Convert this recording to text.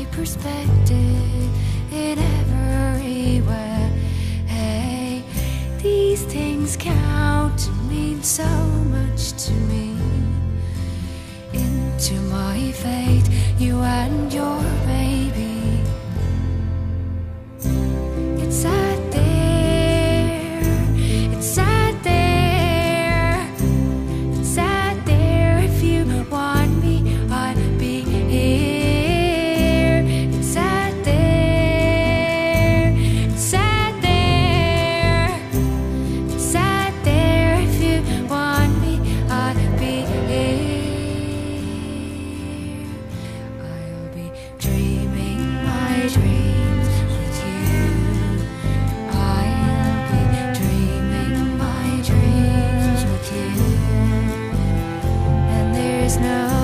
my perspective in every way. Hey, these things count to mean so much to me. Into my fate, you and your baby. It's out there, it's out there, it's out there. If you want me, I'll be here. It's out there, it's out there, it's out there. If you want me, I'll be here. I'll be dreaming my dreams with you. I'll be dreaming my dreams with you. And there's no